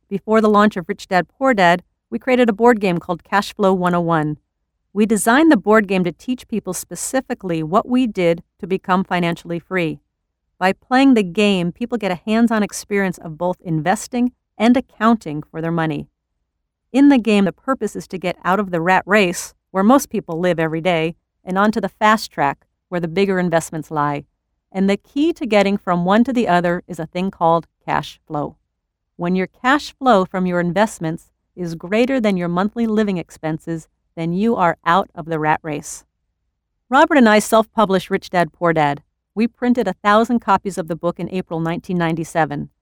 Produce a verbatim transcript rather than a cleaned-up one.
Before the launch of Rich Dad Poor Dad, we created a board game called Cash Flow one oh one. We designed the board game to teach people specifically what we did to become financially free. By playing the game, people get a hands-on experience of both investing and accounting for their money. In the game, the purpose is to get out of the rat race, where most people live every day, and onto the fast track, where the bigger investments lie. And the key to getting from one to the other is a thing called cash flow. When your cash flow from your investments is greater than your monthly living expenses, then you are out of the rat race. Robert and I self-published Rich Dad Poor Dad. We printed a thousand copies of the book in April nineteen ninety-seven.